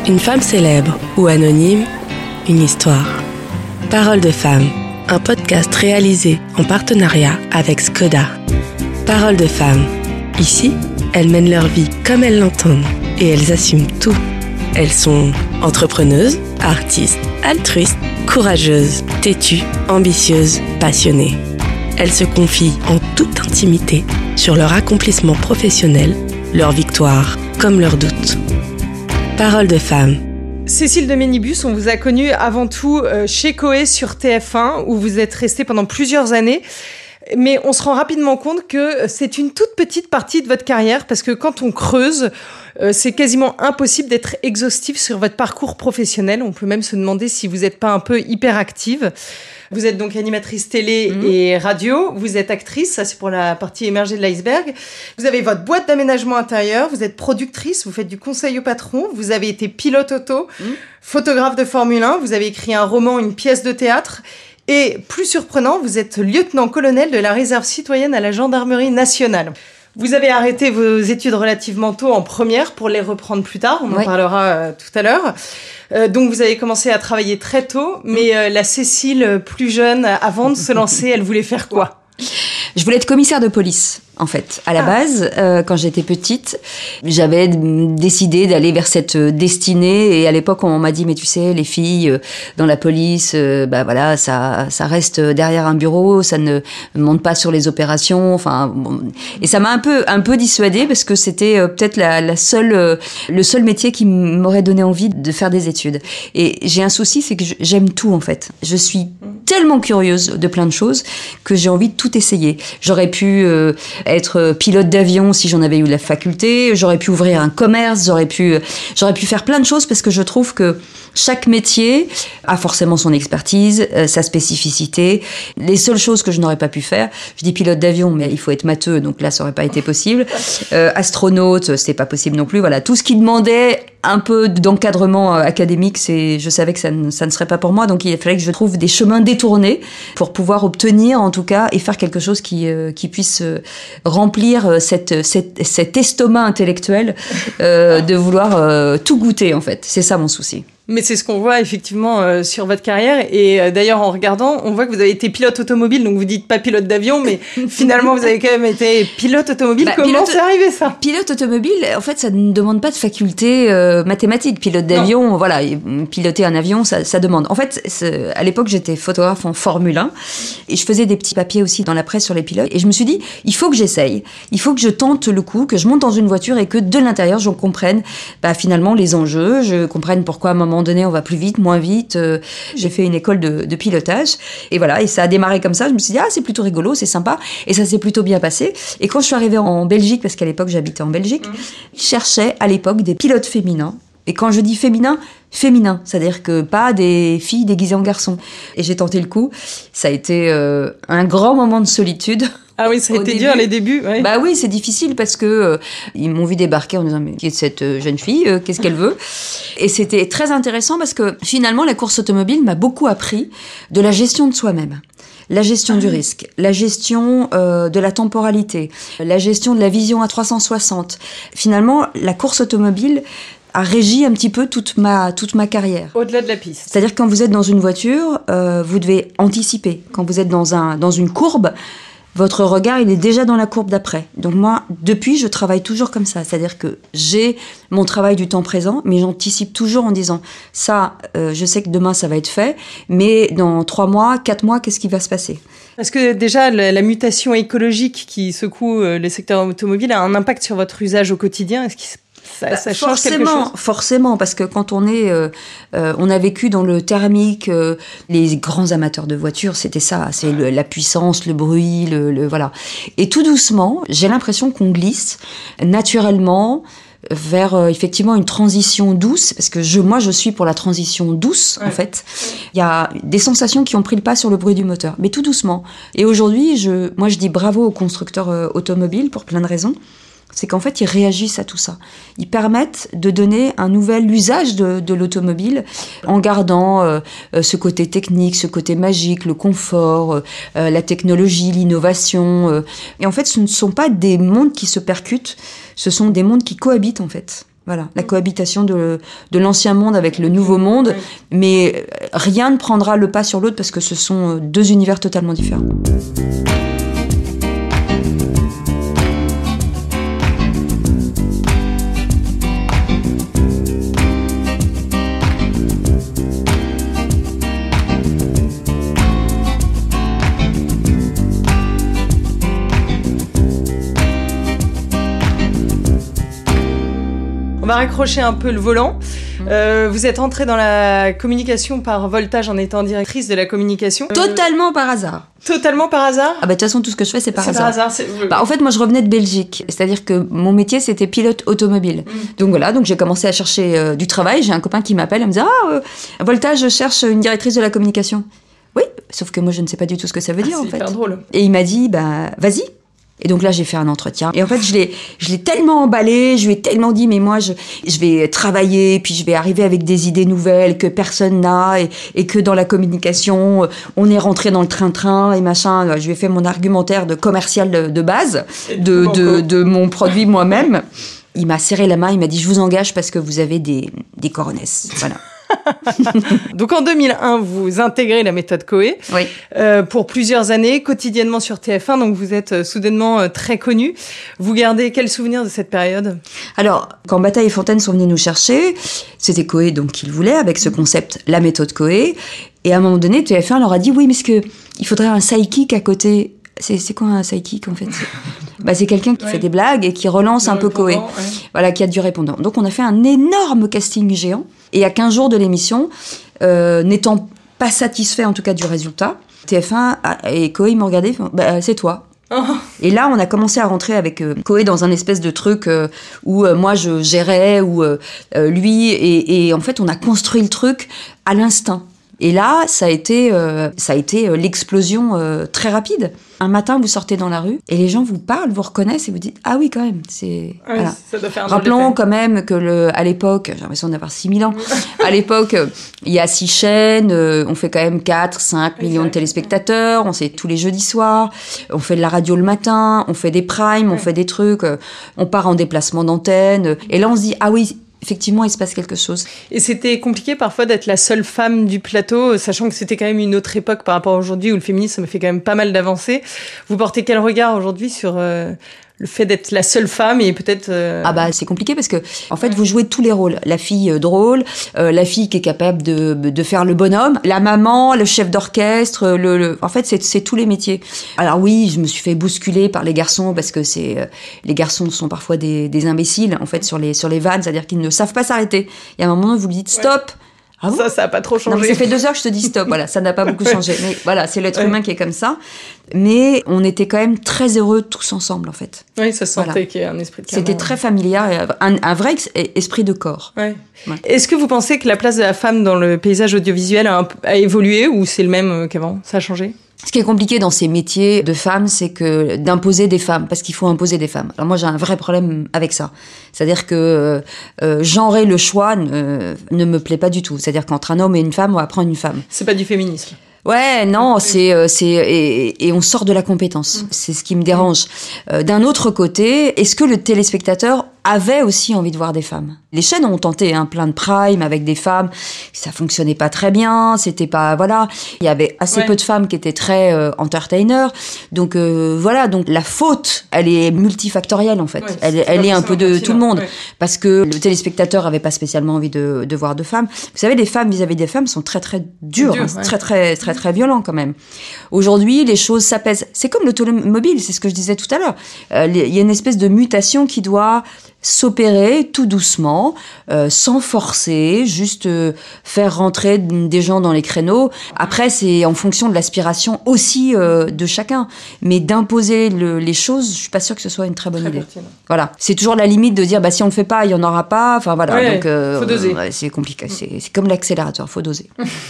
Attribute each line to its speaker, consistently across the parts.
Speaker 1: Une femme célèbre ou anonyme, une histoire. Parole de femme, un podcast réalisé en partenariat avec Skoda. Parole de femme. Ici, elles mènent leur vie comme elles l'entendent et elles assument tout. Elles sont entrepreneuses, artistes, altruistes, courageuses, têtues, ambitieuses, passionnées. Elles se confient en toute intimité sur leur accomplissement professionnel, leurs victoires comme leurs doutes. Parole de femme.
Speaker 2: Cécile de Ménibus, on vous a connue avant tout chez Coé sur TF1, où vous êtes restée pendant plusieurs années. Mais on se rend rapidement compte que c'est une toute petite partie de votre carrière, parce que quand on creuse, c'est quasiment impossible d'être exhaustif sur votre parcours professionnel. On peut même se demander si vous n'êtes pas un peu hyperactive. Vous êtes donc animatrice télé et radio, vous êtes actrice, ça c'est pour la partie émergée de l'iceberg. Vous avez votre boîte d'aménagement intérieur, vous êtes productrice, vous faites du conseil au patron, vous avez été pilote auto, photographe de Formule 1, vous avez écrit un roman, une pièce de théâtre. Et plus surprenant, vous êtes lieutenant-colonel de la réserve citoyenne à la gendarmerie nationale. Vous avez arrêté vos études relativement tôt en première pour les reprendre plus tard, on en parlera tout à l'heure. Donc vous avez commencé à travailler très tôt, mais la Cécile plus jeune, avant de se lancer, elle voulait faire quoi ?
Speaker 3: Je voulais être commissaire de police, en fait. À la base, quand j'étais petite, j'avais décidé d'aller vers cette destinée. Et à l'époque, on m'a dit, mais tu sais, les filles dans la police, voilà, ça reste derrière un bureau, ça ne monte pas sur les opérations. Enfin, bon. Et ça m'a un peu dissuadée parce que c'était peut-être le seul métier qui m'aurait donné envie de faire des études. Et j'ai un souci, c'est que j'aime tout, en fait. Je suis tellement curieuse de plein de choses que j'ai envie de tout essayer. J'aurais pu être pilote d'avion si j'en avais eu la faculté, j'aurais pu ouvrir un commerce, j'aurais pu faire plein de choses parce que je trouve que chaque métier a forcément son expertise, sa spécificité. Les seules choses que je n'aurais pas pu faire, je dis pilote d'avion, mais il faut être matheux, donc là ça aurait pas été possible. Astronaute, c'était pas possible non plus. Voilà, tout ce qui demandait un peu d'encadrement académique, je savais que ça ne serait pas pour moi, donc il fallait que je trouve des chemins détournés pour pouvoir obtenir, en tout cas, et faire quelque chose qui puisse remplir cet estomac intellectuel de vouloir tout goûter, en fait. C'est ça mon souci.
Speaker 2: Mais c'est ce qu'on voit effectivement sur votre carrière. Et d'ailleurs, en regardant, on voit que vous avez été pilote automobile. Donc, vous dites pas pilote d'avion, mais finalement, vous avez quand même été pilote automobile. Comment c'est arrivé, ça ?
Speaker 3: Pilote automobile, en fait, ça ne demande pas de faculté mathématique. Pilote d'avion, voilà, piloter un avion, ça demande. En fait, à l'époque, j'étais photographe en Formule 1 et je faisais des petits papiers aussi dans la presse sur les pilotes. Et je me suis dit, il faut que j'essaye. Il faut que je tente le coup, que je monte dans une voiture et que de l'intérieur, je comprenne finalement les enjeux, je comprenne pourquoi à un moment donné on va plus vite, moins vite. J'ai fait une école de pilotage et voilà, et ça a démarré comme ça. Je me suis dit c'est plutôt rigolo, c'est sympa, et ça s'est plutôt bien passé. Et quand je suis arrivée en Belgique, parce qu'à l'époque j'habitais en Belgique, je cherchais à l'époque des pilotes féminins. Et quand je dis féminin, c'est-à-dire que pas des filles déguisées en garçons. Et j'ai tenté le coup. Ça a été un grand moment de solitude.
Speaker 2: Ah oui, ça a été dur les débuts. Ouais.
Speaker 3: Bah oui, c'est difficile parce que ils m'ont vu débarquer en disant mais qui est cette jeune fille, qu'est-ce qu'elle veut ? Et c'était très intéressant parce que finalement la course automobile m'a beaucoup appris de la gestion de soi-même. La gestion du risque, la gestion de la temporalité, la gestion de la vision à 360. Finalement, la course automobile a régi un petit peu toute ma carrière.
Speaker 2: Au-delà de la piste.
Speaker 3: C'est-à-dire que quand vous êtes dans une voiture, vous devez anticiper. Quand vous êtes dans une courbe, votre regard, il est déjà dans la courbe d'après. Donc moi, depuis, je travaille toujours comme ça. C'est-à-dire que j'ai mon travail du temps présent, mais j'anticipe toujours en disant ça, je sais que demain, ça va être fait, mais dans 3 mois, 4 mois, qu'est-ce qui va se passer ?
Speaker 2: Parce que déjà, la mutation écologique qui secoue le secteur automobile a un impact sur votre usage au quotidien. Est-ce que ça change quelque chose ?
Speaker 3: Forcément, parce que quand on a vécu dans le thermique, les grands amateurs de voitures, c'était ça, c'est la puissance, le bruit, voilà. Et tout doucement, j'ai l'impression qu'on glisse naturellement vers effectivement une transition douce, parce que moi je suis pour la transition douce, en fait. Il y a des sensations qui ont pris le pas sur le bruit du moteur, mais tout doucement. Et aujourd'hui, moi je dis bravo aux constructeurs automobiles pour plein de raisons. C'est qu'en fait, ils réagissent à tout ça. Ils permettent de donner un nouvel usage de l'automobile en gardant ce côté technique, ce côté magique, le confort, la technologie, l'innovation. Et en fait, ce ne sont pas des mondes qui se percutent, ce sont des mondes qui cohabitent, en fait. Voilà, la cohabitation de l'ancien monde avec le nouveau monde, mais rien ne prendra le pas sur l'autre parce que ce sont deux univers totalement différents.
Speaker 2: On va raccrocher un peu le volant. Vous êtes entrée dans la communication par voltage en étant directrice de la communication.
Speaker 3: Totalement par hasard.
Speaker 2: Totalement par hasard ?
Speaker 3: Ah bah de toute façon, tout ce que je fais, c'est par hasard.
Speaker 2: Par hasard.
Speaker 3: Bah, en fait, moi, je revenais de Belgique. C'est-à-dire que mon métier, c'était pilote automobile. Donc voilà, donc j'ai commencé à chercher du travail. J'ai un copain qui m'appelle, il me dit « Ah, voltage, je cherche une directrice de la communication. » Oui, sauf que moi, je ne sais pas du tout ce que ça veut dire, en fait.
Speaker 2: C'est hyper drôle.
Speaker 3: Et il m'a dit « Bah, vas-y ». Et donc là, j'ai fait un entretien. Et en fait, je l'ai tellement emballé, je lui ai tellement dit, mais moi, je vais travailler, puis je vais arriver avec des idées nouvelles que personne n'a, et que dans la communication, on est rentré dans le train-train et machin. Je lui ai fait mon argumentaire de commercial de base, de mon produit moi-même. Il m'a serré la main, il m'a dit, je vous engage parce que vous avez des coronesses. Voilà.
Speaker 2: Donc en 2001, vous intégrez la méthode Coé pour plusieurs années, quotidiennement sur TF1, donc vous êtes soudainement très connu. Vous gardez quel souvenir de cette période ?
Speaker 3: Alors, quand Bataille et Fontaine sont venus nous chercher, c'était Coé donc qu'ils voulaient, avec ce concept, la méthode Coé. Et à un moment donné, TF1 leur a dit, oui, mais il faudrait un sidekick à côté. C'est quoi un sidekick en fait ? C'est quelqu'un qui fait des blagues et qui relance un peu Coé. Voilà, qui a du répondant. Donc on a fait un énorme casting géant. Et à 15 jours de l'émission, n'étant pas satisfait en tout cas du résultat, TF1 et Coé m'ont regardé, c'est toi. Oh. Et là, on a commencé à rentrer avec Coé dans un espèce de truc où moi je gérais, où lui, et en fait on a construit le truc à l'instinct. Et là, ça a été l'explosion très rapide. Un matin, vous sortez dans la rue et les gens vous parlent, vous reconnaissent et vous dites « Ah oui, quand même, c'est... » voilà.
Speaker 2: Ça doit faire un
Speaker 3: Rappelons quand même que à l'époque, j'ai l'impression d'avoir 6000 ans, à l'époque, il y a 6 chaînes, on fait quand même 4-5 millions de téléspectateurs, on fait tous les jeudis soirs, on fait de la radio le matin, on fait des primes, on fait des trucs, on part en déplacement d'antenne. Et là, on se dit « Ah oui, effectivement, il se passe quelque chose. »
Speaker 2: Et c'était compliqué parfois d'être la seule femme du plateau, sachant que c'était quand même une autre époque par rapport à aujourd'hui où le féminisme fait quand même pas mal d'avancées. Vous portez quel regard aujourd'hui sur le fait d'être la seule femme et peut-être...
Speaker 3: c'est compliqué parce que, en fait, vous jouez tous les rôles. La fille drôle, la fille qui est capable de faire le bonhomme, la maman, le chef d'orchestre, en fait, c'est tous les métiers. Alors oui, je me suis fait bousculer par les garçons parce que les garçons sont parfois des imbéciles, en fait, sur les vannes, c'est-à-dire qu'ils ne savent pas s'arrêter. Il y a un moment où vous lui dites stop.
Speaker 2: Ah bon ? Ça a pas trop changé.
Speaker 3: Non, ça fait 2 heures que je te dis stop. Voilà, ça n'a pas beaucoup changé. Mais voilà, c'est l'être humain qui est comme ça. Mais on était quand même très heureux tous ensemble, en fait.
Speaker 2: Oui, ça se sentait qu'il y a un esprit de carnet.
Speaker 3: C'était très familial, un vrai esprit de corps.
Speaker 2: Ouais. Est-ce que vous pensez que la place de la femme dans le paysage audiovisuel a évolué ou c'est le même qu'avant ? Ça a changé ?
Speaker 3: Ce qui est compliqué dans ces métiers de femmes, c'est que d'imposer des femmes, parce qu'il faut imposer des femmes. Alors moi, j'ai un vrai problème avec ça. C'est-à-dire que genrer le choix ne me plaît pas du tout. C'est-à-dire qu'entre un homme et une femme, on va prendre une femme.
Speaker 2: C'est pas du féminisme.
Speaker 3: Ouais, non, et on sort de la compétence. C'est ce qui me dérange. D'un autre côté, est-ce que le téléspectateur avait aussi envie de voir des femmes ? Les chaînes ont tenté plein de prime avec des femmes, ça fonctionnait pas très bien, c'était pas voilà, il y avait assez peu de femmes qui étaient très entertainer. Donc voilà, donc la faute, elle est multifactorielle en fait. Elle est un peu de tout le monde parce que le téléspectateur avait pas spécialement envie de voir de femmes. Vous savez, les femmes vis-à-vis des femmes sont très très dures, très violents quand même. Aujourd'hui, les choses s'apaisent. C'est comme l'automobile, c'est ce que je disais tout à l'heure. Il y a une espèce de mutation qui doit s'opérer tout doucement, sans forcer, juste faire rentrer des gens dans les créneaux. Après, c'est en fonction de l'aspiration aussi de chacun. Mais d'imposer les choses, je suis pas sûre que ce soit une très bonne idée. Voilà. C'est toujours la limite de dire, si on le fait pas, il y en aura pas. Enfin voilà. Donc,
Speaker 2: faut doser.
Speaker 3: C'est compliqué. C'est comme l'accélérateur, faut doser.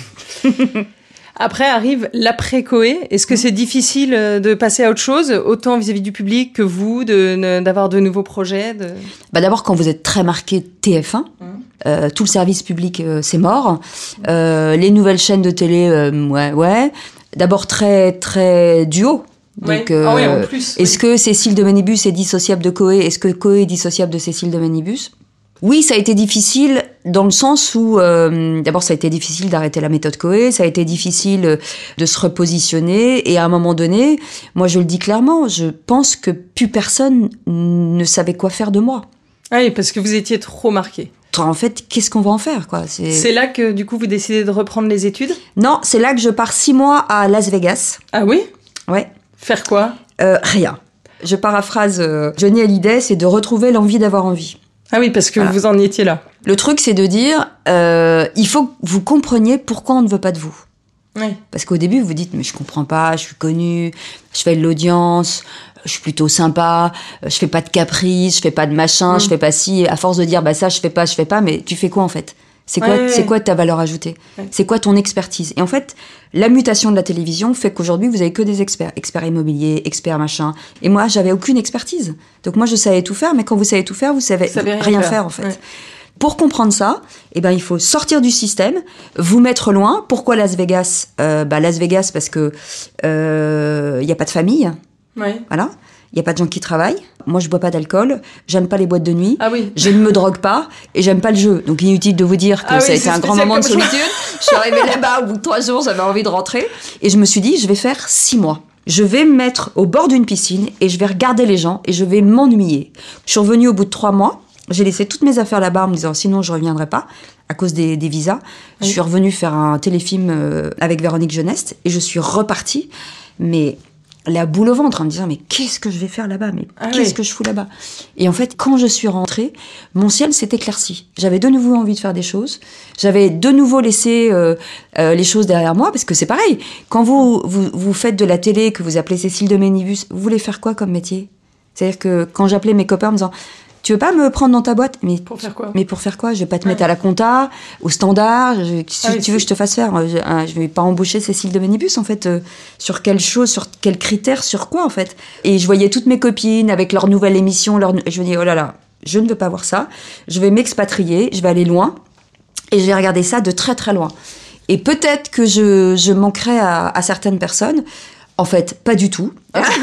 Speaker 2: Après arrive l'après-Coé. Est-ce que c'est difficile de passer à autre chose, autant vis-à-vis du public que vous, d'avoir de nouveaux projets
Speaker 3: D'abord, quand vous êtes très marqué TF1, tout le service public, c'est mort. Les nouvelles chaînes de télé, ouais. D'abord, très, très duo. Donc,
Speaker 2: en plus,
Speaker 3: est-ce que Cécile de Ménibus est dissociable de Coé ? Est-ce que Coé est dissociable de Cécile de Ménibus ? Oui, ça a été difficile dans le sens où, d'abord, ça a été difficile d'arrêter la méthode Coé, ça a été difficile de se repositionner, et à un moment donné, moi je le dis clairement, je pense que plus personne ne savait quoi faire de moi.
Speaker 2: Oui, parce que vous étiez trop marqué.
Speaker 3: En fait, qu'est-ce qu'on va en faire, quoi ?
Speaker 2: C'est là que, du coup, vous décidez de reprendre les études ?
Speaker 3: Non, c'est là que je pars 6 mois à Las Vegas.
Speaker 2: Ah oui ?
Speaker 3: Ouais.
Speaker 2: Faire quoi ?
Speaker 3: Rien. Je paraphrase Johnny Hallyday, c'est de retrouver l'envie d'avoir envie.
Speaker 2: Ah oui, parce que
Speaker 3: voilà.
Speaker 2: Vous en étiez là.
Speaker 3: Le truc, c'est de dire, il faut que vous compreniez pourquoi on ne veut pas de vous.
Speaker 2: Oui.
Speaker 3: Parce qu'au début, vous dites, mais je comprends pas, je suis connue, je fais de l'audience, je suis plutôt sympa, je fais pas de caprice, je fais pas de machin, je fais pas ci. À force de dire, bah ça, je fais pas, mais tu fais quoi en fait ? C'est quoi ta valeur ajoutée ? C'est quoi ton expertise ? Et en fait, la mutation de la télévision fait qu'aujourd'hui, vous avez que des experts immobiliers, experts machin. Et moi, j'avais aucune expertise. Donc moi, je savais tout faire, mais quand vous savez tout faire, vous savez rien faire en fait. Ouais. Pour comprendre ça, il faut sortir du système, vous mettre loin. Pourquoi Las Vegas ? Las Vegas parce que y a pas de famille.
Speaker 2: Ouais.
Speaker 3: Voilà. Il y a pas de gens qui travaillent. Moi, je bois pas d'alcool. J'aime pas les boîtes de nuit.
Speaker 2: Ah oui.
Speaker 3: Je ne me drogue pas et j'aime pas le jeu. Donc, inutile de vous dire que ça a été un grand moment de solitude. Je suis arrivée là-bas, au bout de 3 jours, j'avais envie de rentrer. Et je me suis dit, je vais faire 6 mois. Je vais me mettre au bord d'une piscine et je vais regarder les gens et je vais m'ennuyer. Je suis revenue au bout de 3 mois. J'ai laissé toutes mes affaires là-bas en me disant, sinon, je reviendrai pas à cause des visas. Oui. Je suis revenue faire un téléfilm avec Véronique Jeunesse et je suis repartie. Mais la boule au ventre en me disant, mais qu'est-ce que je vais faire là-bas ? Mais qu'est-ce que je fous là-bas ? Et en fait, quand je suis rentrée, mon ciel s'est éclairci. J'avais de nouveau envie de faire des choses. J'avais de nouveau laissé les choses derrière moi, parce que c'est pareil. Quand vous faites de la télé, que vous appelez Cécile de Ménibus, vous voulez faire quoi comme métier ? C'est-à-dire que quand j'appelais mes copains en me disant, tu veux pas me prendre dans ta boîte ? Mais pour faire quoi ? Mais pour faire quoi ? Je vais pas te mettre à la compta, au standard. Tu veux que je te fasse faire ? Je vais pas embaucher Cécile de Ménibus, en fait. Sur quelle chose, sur quels critères, sur quoi, en fait ? Et je voyais toutes mes copines avec leur nouvelle émission. Je me dis, oh là là, je ne veux pas voir ça. Je vais m'expatrier, je vais aller loin. Et je vais regarder ça de très très loin. Et peut-être que je manquerai à certaines personnes. En fait, pas du tout.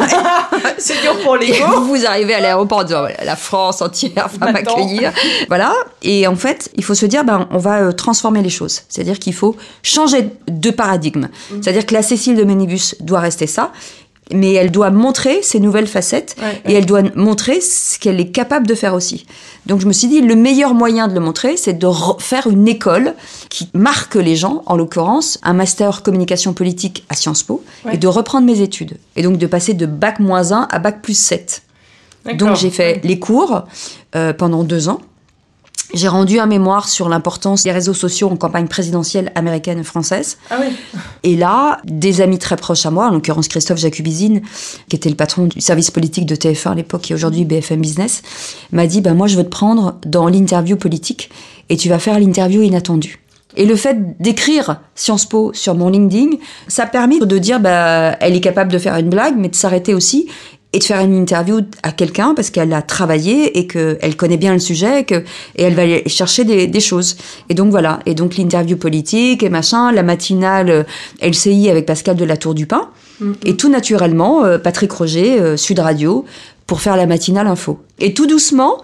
Speaker 2: C'est dur pour l'ego.
Speaker 3: Vous arrivez à l'aéroport en disant, la France entière va m'accueillir. Voilà. Et en fait, il faut se dire, on va transformer les choses. C'est-à-dire qu'il faut changer de paradigme. C'est-à-dire que la Cécile de Ménibus doit rester ça, mais elle doit montrer ses nouvelles facettes et elle doit montrer ce qu'elle est capable de faire aussi. Donc je me suis dit, le meilleur moyen de le montrer, c'est de faire une école qui marque les gens, en l'occurrence, un master communication politique à Sciences Po, et de reprendre mes études. Et donc de passer de bac-1 à bac+7. Donc j'ai fait les cours pendant 2 ans. J'ai rendu un mémoire sur l'importance des réseaux sociaux en campagne présidentielle américaine et française.
Speaker 2: Ah oui.
Speaker 3: Et là, des amis très proches à moi, en l'occurrence Christophe Jacubizine, qui était le patron du service politique de TF1 à l'époque, qui est aujourd'hui BFM Business, m'a dit, moi je veux te prendre dans l'interview politique et tu vas faire l'interview inattendue. Et le fait d'écrire Sciences Po sur mon LinkedIn, ça a permis de dire, elle est capable de faire une blague, mais de s'arrêter aussi et de faire une interview à quelqu'un parce qu'elle a travaillé et qu'elle connaît bien le sujet et elle va aller chercher des choses. Et donc voilà. Et donc l'interview politique et machin, la matinale LCI avec Pascal de la Tour du Pin. Et tout naturellement, Patrick Roger, Sud Radio, pour faire la matinale info. Et tout doucement,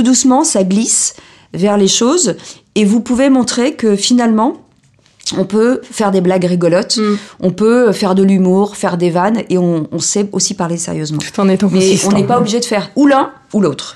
Speaker 3: ça glisse vers les choses et vous pouvez montrer que finalement, on peut faire des blagues rigolotes, on peut faire de l'humour, faire des vannes, et on sait aussi parler sérieusement.
Speaker 2: Tout en étant
Speaker 3: consistant. Mais on n'est pas obligé de faire ou l'un ou l'autre.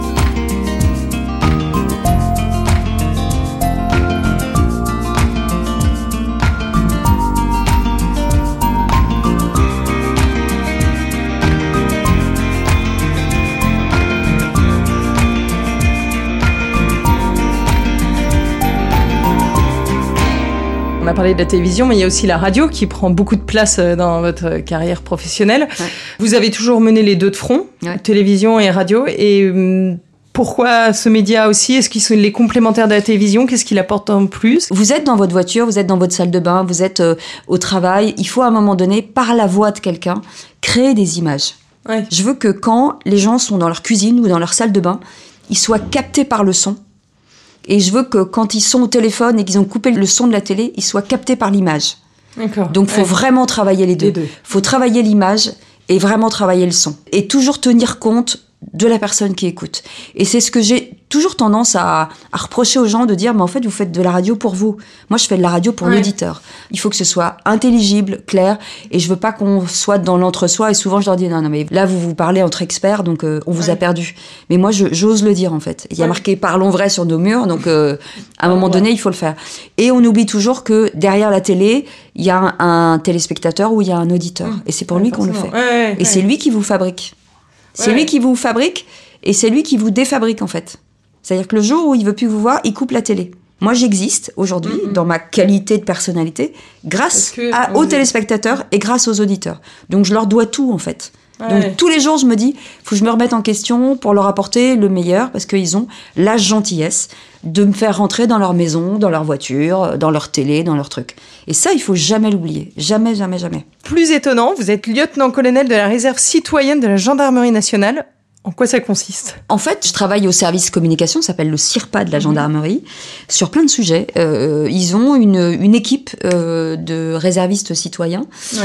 Speaker 2: On a parlé de la télévision, mais il y a aussi la radio qui prend beaucoup de place dans votre carrière professionnelle. Ouais. Vous avez toujours mené les deux de front, télévision et radio. Et pourquoi ce média aussi ? Est-ce qu'il est complémentaire de la télévision ? Qu'est-ce qu'il apporte en plus ?
Speaker 3: Vous êtes dans votre voiture, vous êtes dans votre salle de bain, vous êtes au travail. Il faut à un moment donné, par la voix de quelqu'un, créer des images. Ouais. Je veux que quand les gens sont dans leur cuisine ou dans leur salle de bain, ils soient captés par le son. Et je veux que quand ils sont au téléphone et qu'ils ont coupé le son de la télé, ils soient captés par l'image. D'accord. Donc, il faut vraiment travailler les deux. Il faut travailler l'image et vraiment travailler le son. Et toujours tenir compte de la personne qui écoute. Et c'est ce que j'ai toujours tendance à reprocher aux gens, de dire, mais en fait, vous faites de la radio pour vous. Moi, je fais de la radio pour l'auditeur. Il faut que ce soit intelligible, clair, et je veux pas qu'on soit dans l'entre-soi. Et souvent, je leur dis, non, mais là, vous parlez entre experts, donc on vous a perdu. Mais moi, j'ose le dire, en fait. Il y a marqué « Parlons vrai » sur nos murs, donc à un moment donné, il faut le faire. Et on oublie toujours que derrière la télé, il y a un téléspectateur ou il y a un auditeur. Et c'est pour lui qu'on le fait. Et c'est lui qui vous fabrique. C'est lui qui vous fabrique et c'est lui qui vous défabrique, en fait. C'est-à-dire que le jour où il veut plus vous voir, il coupe la télé. Moi, j'existe aujourd'hui, dans ma qualité de personnalité, grâce aux téléspectateurs et grâce aux auditeurs. Donc, je leur dois tout, en fait. Donc, tous les jours, je me dis, faut que je me remette en question pour leur apporter le meilleur, parce qu'ils ont la gentillesse de me faire rentrer dans leur maison, dans leur voiture, dans leur télé, dans leur truc. Et ça, il faut jamais l'oublier. Jamais, jamais, jamais.
Speaker 2: Plus étonnant, vous êtes lieutenant-colonel de la réserve citoyenne de la gendarmerie nationale. En quoi ça consiste ?
Speaker 3: En fait, je travaille au service communication, ça s'appelle le CIRPA de la gendarmerie, sur plein de sujets. Ils ont une équipe de réservistes citoyens.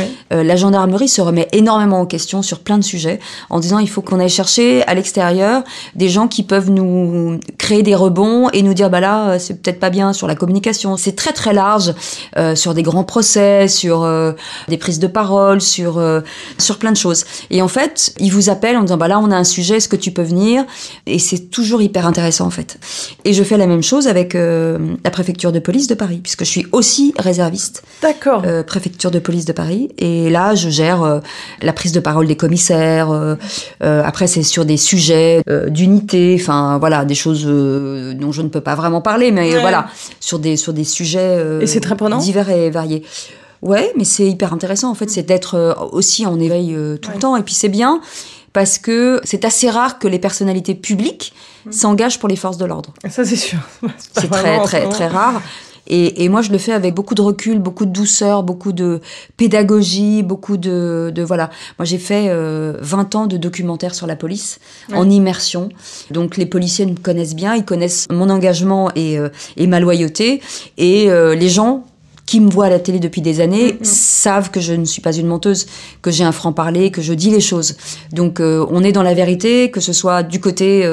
Speaker 3: La gendarmerie se remet énormément en question sur plein de sujets, en disant il faut qu'on aille chercher à l'extérieur des gens qui peuvent nous créer des rebonds et nous dire bah là c'est peut-être pas bien sur la communication. C'est très très large, sur des grands procès, sur des prises de parole, sur plein de choses. Et en fait, ils vous appellent en disant bah là on a un sujet, est-ce que tu peux venir ? Et c'est toujours hyper intéressant en fait. Et je fais la même chose avec la préfecture de police de Paris, puisque je suis aussi réserviste.
Speaker 2: D'accord.
Speaker 3: Préfecture de police de Paris. Et là, je gère la prise de parole des commissaires. Après, c'est sur des sujets d'unité, enfin voilà, des choses dont je ne peux pas vraiment parler, mais voilà, sur des sujets
Speaker 2: et c'est très prenant.
Speaker 3: Divers et variés. Ouais, mais c'est hyper intéressant en fait, c'est d'être aussi en éveil tout le temps. Et puis c'est bien, parce que c'est assez rare que les personnalités publiques s'engagent pour les forces de l'ordre.
Speaker 2: Ça, c'est sûr.
Speaker 3: C'est très, très, très rare. Et moi, je le fais avec beaucoup de recul, beaucoup de douceur, beaucoup de pédagogie, beaucoup de voilà. Moi, j'ai fait 20 ans de documentaires sur la police, en immersion. Donc, les policiers me connaissent bien, ils connaissent mon engagement et ma loyauté. Et les gens qui me voient à la télé depuis des années savent que je ne suis pas une menteuse, que j'ai un franc-parler, que je dis les choses. Donc on est dans la vérité, que ce soit du côté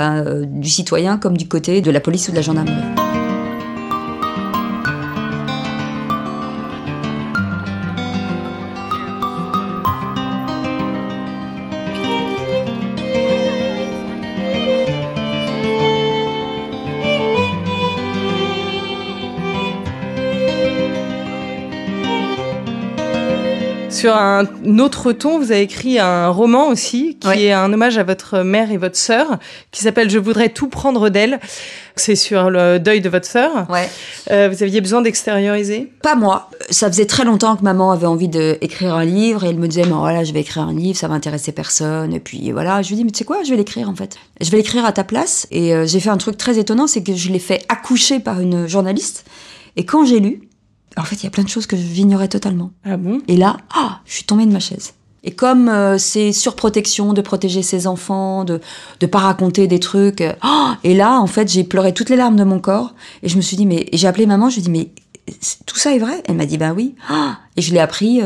Speaker 3: du citoyen comme du côté de la police ou de la gendarmerie.
Speaker 2: Sur un autre ton, vous avez écrit un roman aussi, qui est un hommage à votre mère et votre sœur, qui s'appelle « Je voudrais tout prendre d'elle ». C'est sur le deuil de votre sœur. Vous aviez besoin d'extérioriser ?
Speaker 3: Pas moi. Ça faisait très longtemps que maman avait envie d'écrire un livre, et elle me disait « voilà, je vais écrire un livre, ça va intéresser personne ». Et puis voilà, je lui dis « mais tu sais quoi, je vais l'écrire en fait. Je vais l'écrire à ta place ». Et j'ai fait un truc très étonnant, c'est que je l'ai fait accoucher par une journaliste. Et quand j'ai lu, en fait, il y a plein de choses que j'ignorais totalement.
Speaker 2: Ah bon ?
Speaker 3: Et là, je suis tombée de ma chaise. Et comme c'est surprotection de protéger ses enfants, de pas raconter des trucs. Et là, en fait, j'ai pleuré toutes les larmes de mon corps. Et je me suis dit, et j'ai appelé maman, je lui ai dit, mais tout ça est vrai ? Elle m'a dit, bah oui. Et je l'ai appris,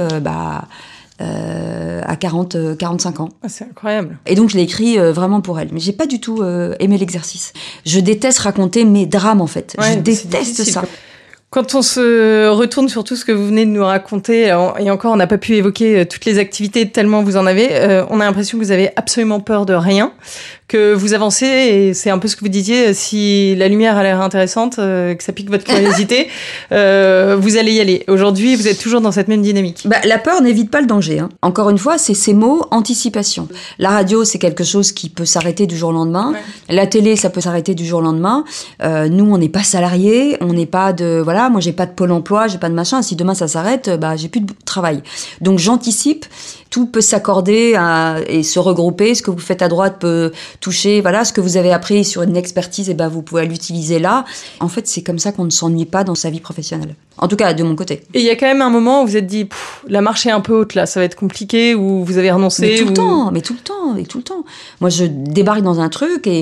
Speaker 3: à 45 ans.
Speaker 2: C'est incroyable.
Speaker 3: Et donc, je l'ai écrit vraiment pour elle. Mais j'ai pas du tout aimé l'exercice. Je déteste raconter mes drames, en fait. Je déteste ça.
Speaker 2: Quand on se retourne sur tout ce que vous venez de nous raconter, et encore, on n'a pas pu évoquer toutes les activités tellement vous en avez, on a l'impression que vous avez absolument peur de rien, que vous avancez, et c'est un peu ce que vous disiez, si la lumière a l'air intéressante, que ça pique votre curiosité, vous allez y aller. Aujourd'hui, vous êtes toujours dans cette même dynamique.
Speaker 3: La peur n'évite pas le danger. Hein. Encore une fois, c'est ces mots, anticipation. La radio, c'est quelque chose qui peut s'arrêter du jour au lendemain. La télé, ça peut s'arrêter du jour au lendemain. Nous, on n'est pas salariés, on n'est pas de... Voilà, moi, j'ai pas de pôle emploi, j'ai pas de machin. Si demain, ça s'arrête, j'ai plus de travail. Donc, j'anticipe. Tout peut s'accorder et se regrouper. Ce que vous faites à droite peut toucher, voilà, ce que vous avez appris sur une expertise, vous pouvez l'utiliser là. En fait, c'est comme ça qu'on ne s'ennuie pas dans sa vie professionnelle. En tout cas, de mon côté.
Speaker 2: Et il y a quand même un moment où vous vous êtes dit, la marche est un peu haute là, ça va être compliqué, ou vous avez renoncé.
Speaker 3: Mais tout le temps. Moi, je débarque dans un truc et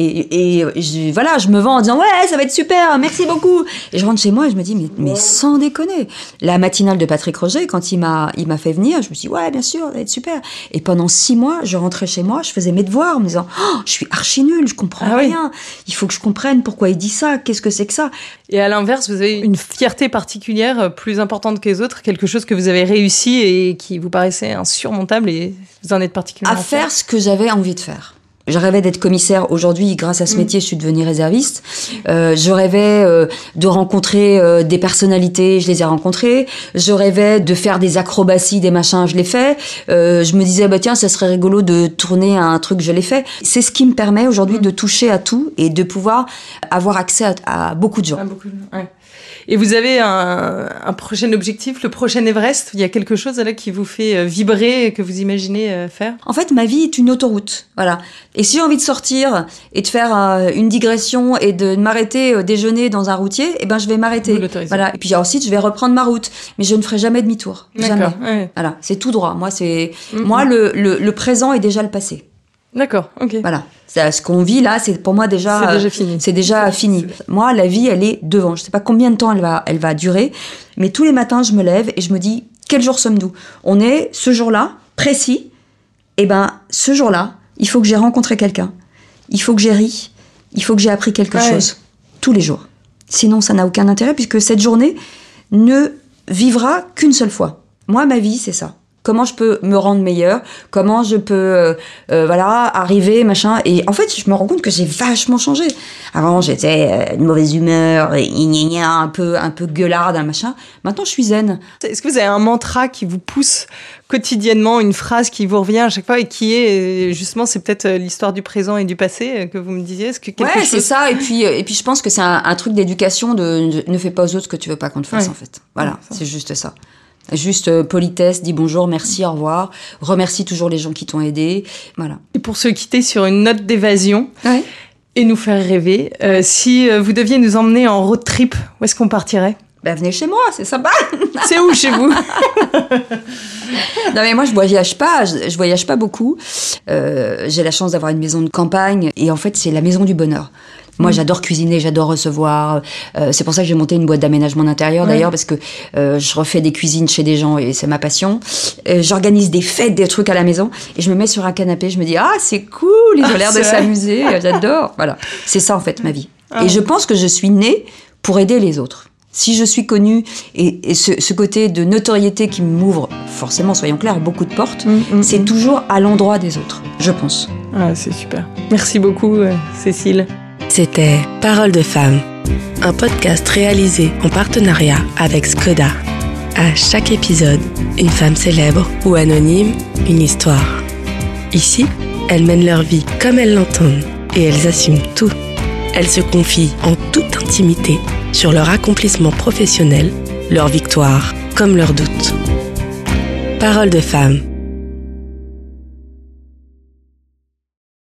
Speaker 3: je me vends en disant, ouais, ça va être super, merci beaucoup. Et je rentre chez moi et je me dis, mais sans déconner. La matinale de Patrick Roger, quand il m'a fait venir, je me suis dit, ouais, bien sûr, ça va être super. Et pendant 6 mois, je rentrais chez moi, je faisais mes devoirs en me disant, je suis archi nulle, je comprends rien. Il faut que je comprenne pourquoi il dit ça, qu'est-ce que c'est que ça.
Speaker 2: Et à l'inverse, vous avez une fierté particulière, plus importante que les autres, quelque chose que vous avez réussi et qui vous paraissait insurmontable et vous en êtes particulièrement
Speaker 3: à faire ce que j'avais envie de faire. Je rêvais d'être commissaire. Aujourd'hui, grâce à ce métier, je suis devenue réserviste. Je rêvais de rencontrer des personnalités, je les ai rencontrées. Je rêvais de faire des acrobaties, des machins, je l'ai fait. Je me disais, tiens, ça serait rigolo de tourner un truc, je l'ai fait. C'est ce qui me permet aujourd'hui de toucher à tout et de pouvoir avoir accès à beaucoup de gens.
Speaker 2: Ouais. Et vous avez un prochain objectif, le prochain Everest? Il y a quelque chose là qui vous fait vibrer et que vous imaginez faire?
Speaker 3: En fait, ma vie est une autoroute. Voilà. Et si j'ai envie de sortir et de faire une digression et de m'arrêter déjeuner dans un routier, je vais m'arrêter. Voilà. Et puis ensuite, je vais reprendre ma route. Mais je ne ferai jamais demi-tour. Jamais. Ouais. Voilà. C'est tout droit. Moi, le présent est déjà le passé.
Speaker 2: D'accord, ok.
Speaker 3: Voilà. Ce qu'on vit là, c'est pour moi déjà fini. C'est déjà fini. Moi, la vie, elle est devant. Je sais pas combien de temps elle va durer, mais tous les matins, je me lève et je me dis, quel jour sommes-nous? On est ce jour-là, précis. Et ce jour-là, il faut que j'ai rencontré quelqu'un. Il faut que j'ai ri. Il faut que j'ai appris quelque chose. Tous les jours. Sinon, ça n'a aucun intérêt puisque cette journée ne vivra qu'une seule fois. Moi, ma vie, c'est ça. Comment je peux me rendre meilleure, comment je peux arriver, machin. Et en fait, je me rends compte que j'ai vachement changé. Avant, j'étais de mauvaise humeur, un peu gueularde, machin. Maintenant, je suis zen.
Speaker 2: Est-ce que vous avez un mantra qui vous pousse quotidiennement, une phrase qui vous revient à chaque fois et qui est, justement, c'est peut-être l'histoire du présent et du passé que vous me disiez? Est-ce que
Speaker 3: c'est ça. Et puis je pense que c'est un truc d'éducation de ne fais pas aux autres ce que tu veux pas qu'on te fasse, en fait. Voilà, c'est juste ça. Juste politesse, dis bonjour, merci, au revoir. Remercie toujours les gens qui t'ont aidé. Voilà.
Speaker 2: Et pour se quitter sur une note d'évasion et nous faire rêver, si vous deviez nous emmener en road trip, où est-ce qu'on partirait?
Speaker 3: Venez chez moi, c'est sympa.
Speaker 2: C'est où chez vous?
Speaker 3: Non mais moi je voyage pas beaucoup. J'ai la chance d'avoir une maison de campagne et en fait c'est la maison du bonheur. Moi, j'adore cuisiner, j'adore recevoir. C'est pour ça que j'ai monté une boîte d'aménagement d'intérieur, d'ailleurs, parce que je refais des cuisines chez des gens et c'est ma passion. J'organise des fêtes, des trucs à la maison et je me mets sur un canapé. Je me dis, c'est cool, ils ont l'air de s'amuser, j'adore. Voilà, c'est ça en fait ma vie. Et je pense que je suis née pour aider les autres. Si je suis connue et ce côté de notoriété qui m'ouvre, forcément, soyons clairs, beaucoup de portes, c'est toujours à l'endroit des autres, je pense.
Speaker 2: C'est super. Merci beaucoup, Cécile.
Speaker 1: C'était Parole de femme, un podcast réalisé en partenariat avec Skoda. À chaque épisode, une femme célèbre ou anonyme, une histoire. Ici, elles mènent leur vie comme elles l'entendent et elles assument tout. Elles se confient en toute intimité sur leur accomplissement professionnel, leurs victoires comme leurs doutes. Parole de femme.